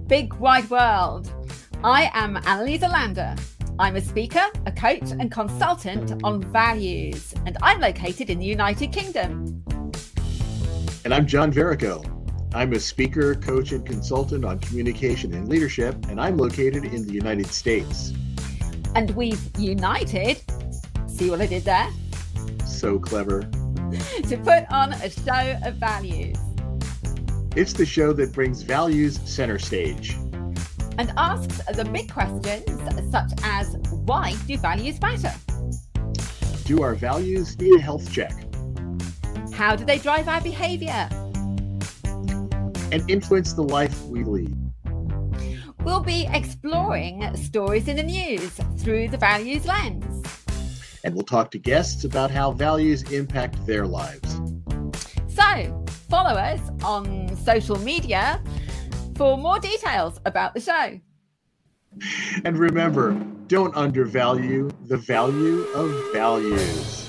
big wide world. I am Annalisa Lander. I'm a speaker, a coach and consultant on values, and I'm located in the United Kingdom. And I'm John Verico. I'm a speaker, coach, and consultant on communication and leadership, and I'm located in the United States. And we've united, see what I did there? So clever. To put on a show of values. It's the show that brings values center stage. And asks the big questions such as, why do values matter? Do our values need a health check? How do they drive our behaviour? And influence the life we lead. We'll be exploring stories in the news through the values lens. And we'll talk to guests about how values impact their lives. So, follow us on social media for more details about the show. And remember, don't undervalue the value of values.